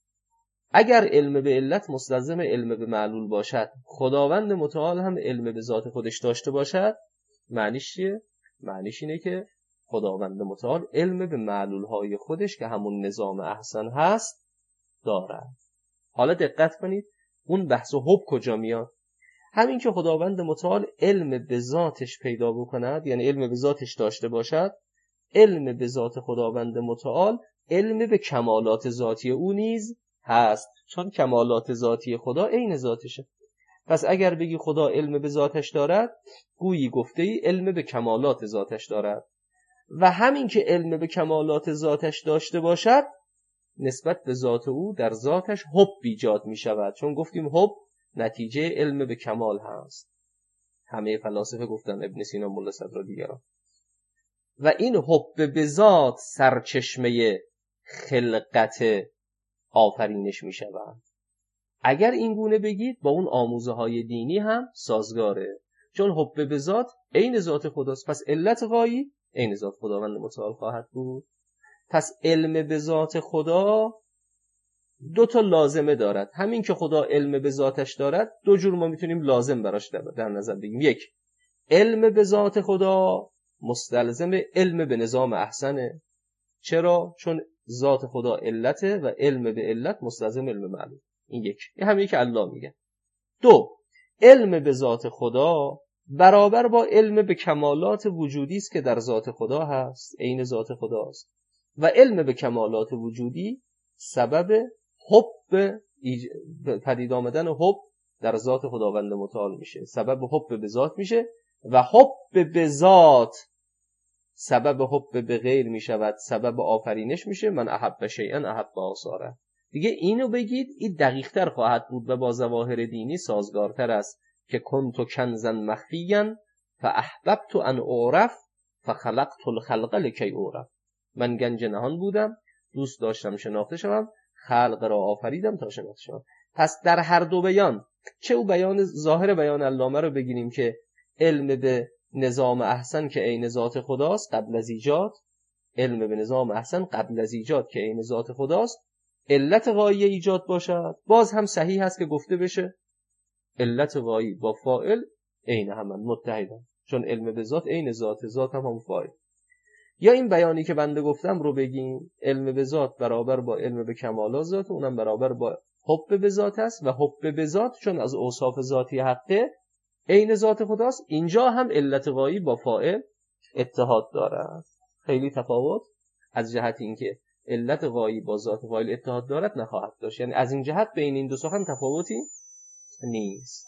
اگر علم به علت مستلزم علم به معلول باشد، خداوند متعال هم علم به ذات خودش داشته باشد، معنیش چیه؟ معنیش اینه که خداوند متعال علم به معلولهای خودش که همون نظام احسن هست دارد. حالا دقت کنید اون بحث و حب کجا میاد؟ همین که خداوند متعال علم به ذاتش پیدا بکند، یعنی علم به ذاتش داشته باشد، علم به ذات خداوند متعال علم به کمالات ذاتی او نیز هست، چون کمالات ذاتی خدا عین ذاتشه. پس اگر بگی خدا علم به ذاتش دارد، گویی گفته ای علم به کمالات ذاتش دارد. و همین که علم به کمالات ذاتش داشته باشد، نسبت به ذات او در ذاتش حب ایجاد می شود، چون گفتیم حب نتیجه علم به کمال هست. همه فلاسفه گفتن، ابن سینا، ملا صدر و دیگران. و این حب به ذات سرچشمه خلقت آفرینش می شود. اگر این گونه بگید با اون آموزه های دینی هم سازگاره، چون حب به ذات عین ذات خداست، پس علت غایی عین ذات خداوند متعال خواهد بود. پس علم به ذات خدا دو تا لازمه دارد. همین که خدا علم به ذاتش دارد، دو جور ما میتونیم لازم براش در نظر بگیریم. یک، علم به ذات خدا مستلزم علم به نظام احسنه. چرا؟ چون ذات خدا علته و علم به علت مستلزم علم معلوم. این یک. این همین که الله میگه. دو، علم به ذات خدا برابر با علم به کمالات وجودی است که در ذات خدا هست، عین ذات خداست. و علم به کمالات وجودی سبب حب پدید آمدن حب در ذات خداوند متعال میشه، سبب حب به ذات میشه و حب به ذات سبب حب به غیر میشود، سبب آفرینش میشه. من احب شیئا احب آثاره. دیگه اینو بگید، این دقیق‌تر خواهد بود و با ظواهر دینی سازگارتر است که کنت کنزا مخفیا فاحببت ان اعرف فخلقت الخلق لکی اعرف. من گنج نهان بودم، دوست داشتم شناخته شوم، خلق را آفریدم تا شناخته شوم. پس در هر دو بیان، چه او بیان ظاهر بیان علامه رو بگیریم که علم به نظام احسن که عین ذات خداست قبل از ایجاد، علم به نظام احسن قبل از ایجاد که عین ذات خداست، علت غایی ایجاد باشد، باز هم صحیح هست که گفته بشه علت غایی با فاعل عین همن، متحدن، چون علم به ذات عین ذات هم فاعل. یا این بیانی که بنده گفتم رو بگیم، علم به ذات برابر با علم به کمالات ذات، اونم برابر با حب به ذات است و حب به ذات چون از اوصاف ذاتی حقه عین ذات خداست، اینجا هم علت غایی با فاعل اتحاد دارد. خیلی تفاوت از جهت اینکه علت غایی با ذات فاعل اتحاد دارد نخواهد داشت، یعنی از این جهت بین این دو سخن تفاوتی نیست.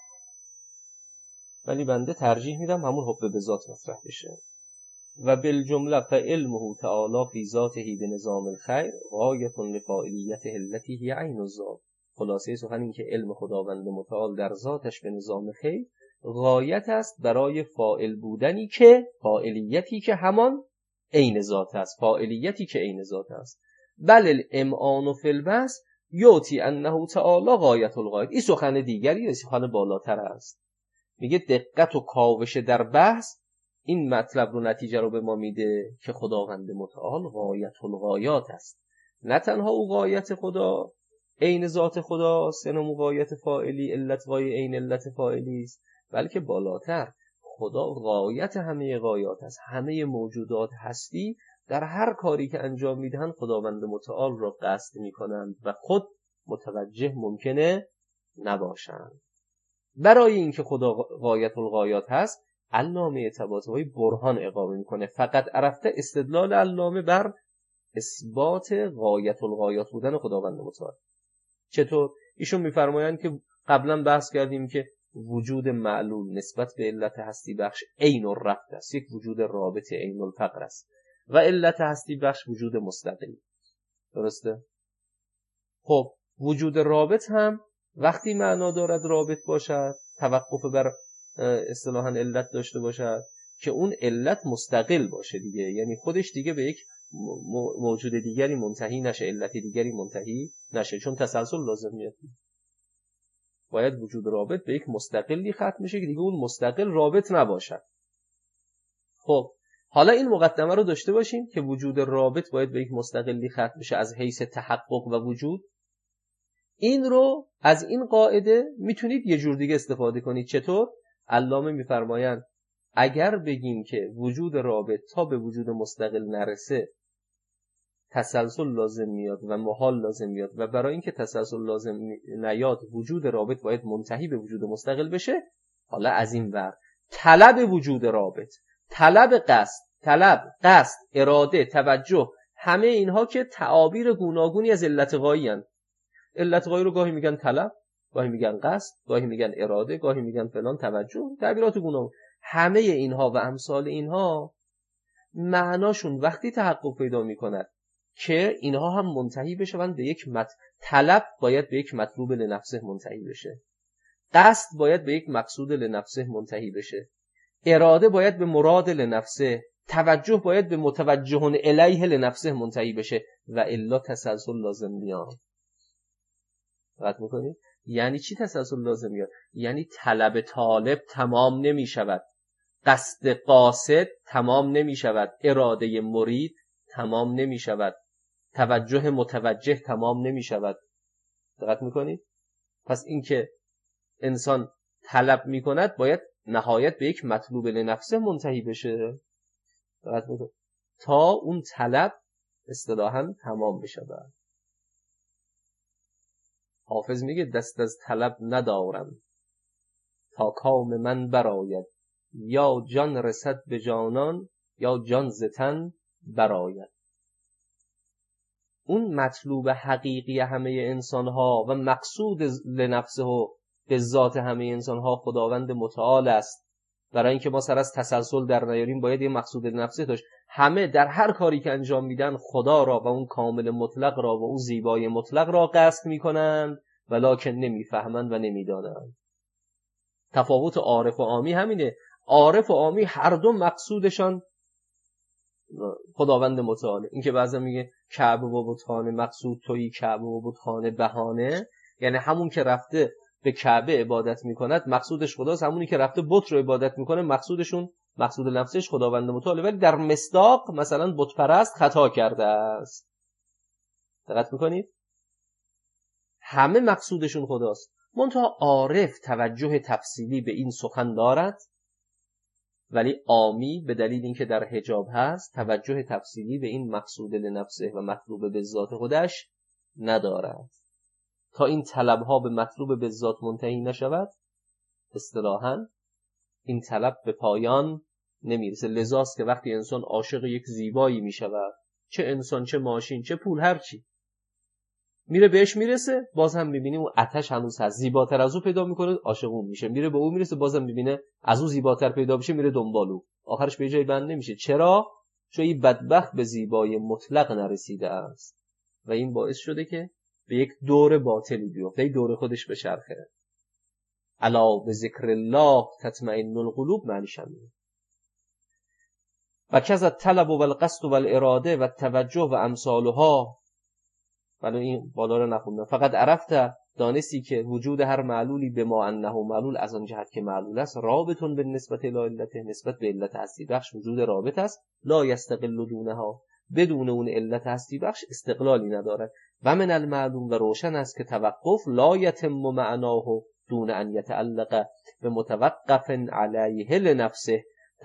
ولی بنده ترجیح میدم همون حب به ذات مطرح بشه. و بالجمله فعلمه تعالی فی ذاته بنظام الخیر غایة لفاعلیت علته هی عین الذات. خلاصه سخن این که علم خداوند متعال در ذاتش به نظام خیر غایت است برای فاعل بودنی که فاعلیتی که همان عین ذات است، فاعلیتی که عین ذات است. بل الامعان فی البحث یعطی انه تعالی غایة الغایة. این سخن دیگری، سخن بالاتر است. میگه دقت و کاوش در بحث این مطلب رو، نتیجه رو به ما میده که خداوند متعال غایة الغایات است. نه تنها او غایت خدا عین ذات خداست، یعنی غایت فاعلی علت غایه عین علت فاعلی است، بلکه بالاتر خدا غایت همه غایات است. همه موجودات هستی در هر کاری که انجام میدهند خداوند متعال را قصد میکنند و خود متوجه ممکنه نباشند. برای اینکه خدا غایت الغایات هست، علامه طباطبایی برهان اقامه میکنه. فقط عرفته استدلال علامه بر اثبات غایت الغایات بودن خداوند متعال. چطور؟ ایشون میفرمایند که قبلا بحث کردیم که وجود معلول نسبت به علت هستی بخش عین الربط است، یک وجود رابط عین الفقر است و علت هستی بخش وجود مستقل. درسته؟ خب وجود رابط هم وقتی معنا دارد رابط باشد، توقف بر اصطلاحاً علت داشته باشد که اون علت مستقل باشه دیگه، یعنی خودش دیگه به یک موجود دیگری منتهی نشه، علت دیگری منتهی نشه، چون تسلسل لازم میاد. باید وجود رابط به یک مستقلی ختم میشه که دیگه اون مستقل رابط نباشد. خب حالا این مقدمه رو داشته باشیم که وجود رابط باید به یک مستقلی ختم بشه از حیث تحقق و وجود. این رو از این قاعده میتونید یه جور دیگه استفاده کنید. چطور؟ علامه میفرمایند اگر بگیم که وجود رابط تا به وجود مستقل نرسه تسلسل لازم میاد و محال لازم میاد و برای اینکه تسلسل لازم نیاد وجود رابط باید منتهی به وجود مستقل بشه. حالا از این ور طلب وجود رابط، طلب قصد، اراده، توجه، همه اینها که تعابیر گوناگونی از علت غایی هستند. علت غایی رو گاهی میگن طلب، گاهی میگن قصد، گاهی میگن اراده، گاهی میگن فلان، توجه، تعبیرات گوناگون. همه اینها و امثال اینها معناشون وقتی تحقق پیدا میکند که اینها هم منتهی بشوند به یک طلب باید به یک مطلوب لنفسه منتهی بشه، قصد باید به یک مقصود لنفسه منتهی بشه، اراده باید به مراد لنفسه، توجه باید به متوجه الیه لنفسه منتهی بشه و الا تسلسل لازم میاد. دقت میکنید؟ یعنی چی تسلسل لازم میاد؟ یعنی طلب طالب تمام نمی شود، قصد قاصد تمام نمی شود، اراده مرید تمام نمی شود، توجه متوجه تمام نمی شود. دقت میکنید؟ پس این که انسان طلب میکند باید نهایت به یک مطلوب لنفسه منتهی بشه. دقت میکنید؟ تا اون طلب اصطلاحاً تمام بشه. حافظ میگه دست از طلب ندارم تا کام من براید، یا جان رسد به جانان یا جان ز تن براید. اون مطلوب حقیقی همه انسانها و مقصود لنفسه و به ذات همه انسانها خداوند متعال است. برای اینکه ما سر از تسلسل در نیاریم باید یه مقصود لنفسه داشت. همه در هر کاری که انجام میدن خدا را و اون کامل مطلق را و اون زیبای مطلق را قصد میکنند ولکن نمیفهمند و نمیدانند. تفاوت عارف و عامی همینه. عارف و عامی هر دو مقصودشان خداوند متعاله. این که بعضا میگه کعبه و بتخانه مقصود تویی، کعبه و بتخانه بهانه، یعنی همون که رفته به کعبه عبادت میکند مقصودش خداست، همونی که رفته بت رو عبادت میکنه مقصود نفسش خداوند متعاله. ولی در مصداق مثلا بت پرست خطا کرده است. دقت میکنید؟ همه مقصودشون خداست. منتها عارف توجه تفصیلی به این سخن دارد، ولی عامی به دلیل اینکه در حجاب هست توجه تفصیلی به این مقصود لنفسه و مطلوب به ذات خودش ندارد. تا این طلبها به مطلوب به ذات منتهی نشود اصطلاحاً این طلب به پایان نمیرسه. لذاست که وقتی انسان عاشق یک زیبایی میشود، چه انسان چه ماشین چه پول هر چی، میره بهش میرسه باز هم میبینی اون آتش هنوز هست، زیباتر از او پیدا میکنه عاشق اون میشه، میره به اون میرسه بازم میبینه از اون زیباتر پیدا بشه میره دنبالو، آخرش به جای بند نمیشه. چرا؟ چون این بدبخت به زیبای مطلق نرسیده است و این باعث شده که به یک دور باطلی بیفته، یک دور خودش بچرخه. الا به ذکر الله تطمئن القلوب معنیش همینه. و کذا الطلب و القصد و الاراده و التوجه و امثالها. ولی این بالا رو نخوندم. فقط عرفت دانستی که وجود هر معلولی به ما انه معلول از آن جهت که معلول است رابطون به نسبت الی علته، نسبت به علت هستی بخش وجود رابط است، لا یستقل دونها، بدون اون علت هستی بخش استقلالی ندارد. و من المعلوم و روشن است که توقف لا یتم معناه دون ان یتعلق به متوقف علیه لنفسه.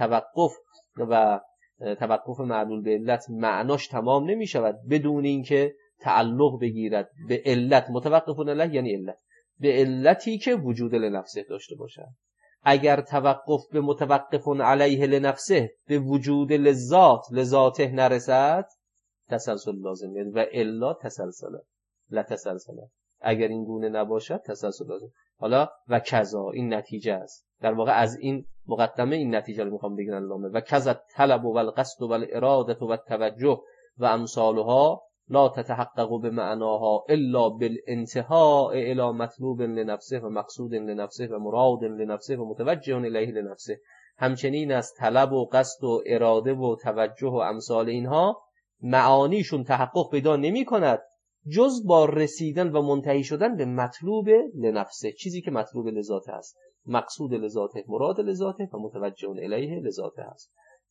توقف معلول به علت معناش تمام نمی شود بدون اینکه تعلق بگیرد به علت. متوقفون علیه یعنی علت، به علتی که وجود لنفسه داشته باشد. اگر توقف به متوقفون علیه لنفسه به وجود لذاته نرسد تسلسل لازم میاد و الا تسلسله لا تسلسله. اگر این گونه نباشد تسلسل لازم. حالا و کذا این نتیجه است. در واقع از این مقدمه این نتیجه رو میخوام بگم علامه. و کذا الطلب و القصد و الاراده و التوجه و امثالها لا تتحقق بمعناها الا بالانتهاء الى مطلوب لنفسه و مقصود لنفسه و مراد لنفسه و متوجه الیه لنفسه. همچنین از طلب و قصد و اراده و توجه و امثال اینها معانیشون تحقق پیدا نمی کند جز با رسیدن و منتهی شدن به مطلوب لنفسه، چیزی که مطلوب لذاته است، مقصود لذاته، مراد لذاته و متوجه الیه لذاته است.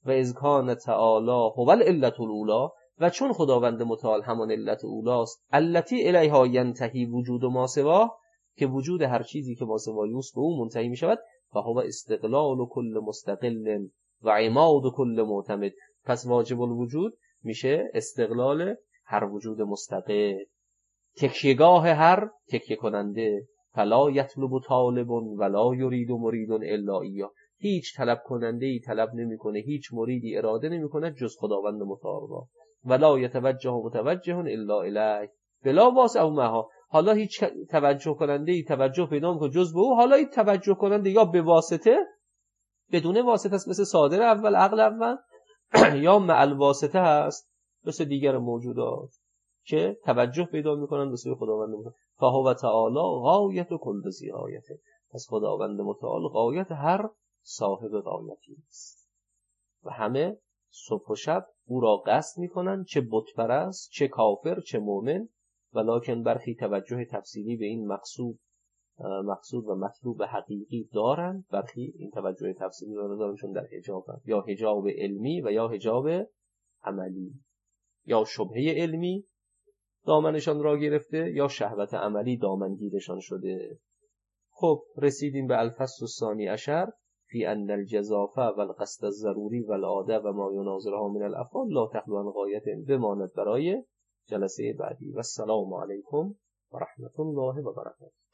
و اذ کان تعالی هو العلة الاولی، و چون خداوند متعال همان علت اولاست، التی الیها ینتهی وجود ما سواه، که وجود هر چیزی که ما سوایوست به او منتهی می شود، فهو استقلال کل مستقل و عماد کل معتمد. پس واجب الوجود میشه استقلال هر وجود مستقل، تکیهگاه هر تکیه کننده. فلا یطلب طالب ولا یرید مرید الا ایاه، هیچ طلب کننده ای طلب نمیکنه، هیچ مریدی اراده نمیکنه جز خداوند متعال را. ولا یتوجه متوجه الا الیه بلا واسع او معها، حالا هیچ توجه کننده ای توجه پیدا نمیکنه جز به او، حالا این توجه کننده یا به واسطه، بدون واسطه است مثل صادر اول عقل اول، یا مع الواسطه هست مثل دیگر موجودات که توجه پیدا میکنن به سوی خداوند متعال. فهو تعالی غایت کل ذی غایته، پس خداوند متعال غایت هر صاحب غایتی است و همه صبح و شب او را قصد میکنن، چه بت پرست، چه کافر، چه مؤمن. ولکن برخی توجه تفصیلی به این مقصود و مطلوب حقیقی دارن، برخی این توجه تفصیلی را ندارن چون در حجابن، یا حجاب علمی و یا حجاب عملی، یا شبهه علمی دامنشان را گرفته یا شهوت عملی دامنگیرشان شده. خب رسیدیم به الفصل الثانی عشر فی ان الجزافه و القصد الضروری و العاده و ما یناظرها من الافعال لا تخلو عن غایت، بماند برای جلسه بعدی. و السلام علیکم و رحمت الله و برکاته.